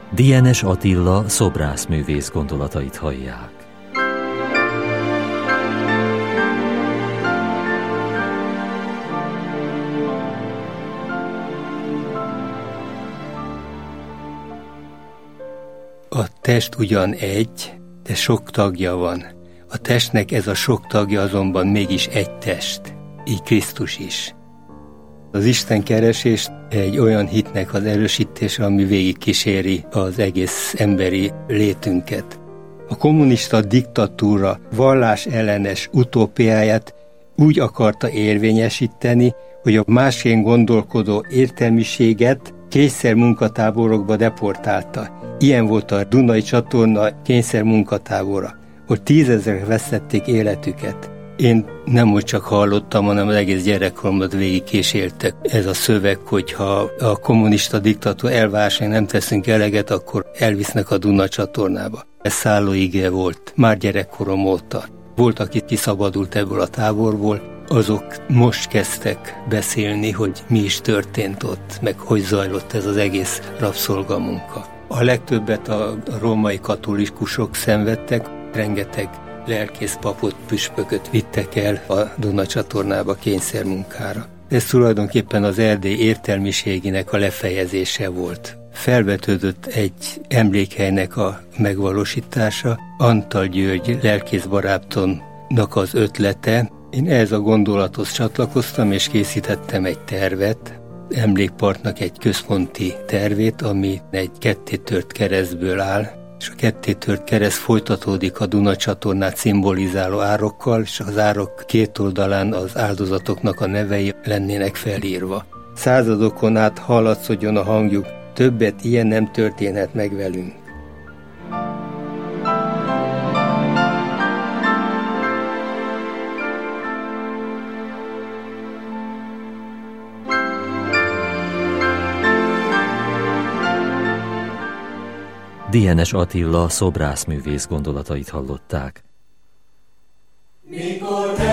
Dienes Attila szobrászművész gondolatait hallják. A test ugyan egy, de sok tagja van. A testnek ez a sok tagja azonban mégis egy test, így Krisztus is. Az Isten keresés egy olyan hitnek az erősítése, ami végig kíséri az egész emberi létünket. A kommunista diktatúra vallás ellenes utópiáját úgy akarta érvényesíteni, hogy a másként gondolkodó értelmiséget kényszer munkatáborokba deportálta. Ilyen volt a Dunai csatorna kényszer munkatábora, hogy 10 000 vesztették életüket. Én nem úgy csak hallottam, hanem az egész gyerekkoromat végig kísértek. Ez a szöveg, hogyha a kommunista diktatúra elvárásra nem teszünk eleget, akkor elvisznek a Duna csatornába. Ez szállóige volt, már gyerekkorom óta. Volt, aki kiszabadult ebből a táborból, azok most kezdtek beszélni, hogy mi is történt ott, meg hogy zajlott ez az egész rabszolgamunka. A legtöbbet a római katolikusok szenvedtek, rengeteg lelkész papot, püspököt vittek el a Duna csatornába kényszermunkára. Ez tulajdonképpen az erdély értelmiségének a lefejezése volt. Felvetődött egy emlékhelynek a megvalósítása, Antal György lelkészbarátomnak az ötlete. Én ehhez a gondolathoz csatlakoztam, és készítettem egy tervet, emlékparknak egy központi tervét, ami egy kettétört keresztből áll, és a kettétört kereszt folytatódik a Duna csatornát szimbolizáló árokkal, és az árok két oldalán az áldozatoknak a nevei lennének felírva. Századokon át hallatszódjon a hangjuk, többet ilyen nem történhet meg velünk. Dienes Attila szobrászművész gondolatait hallották. Mikor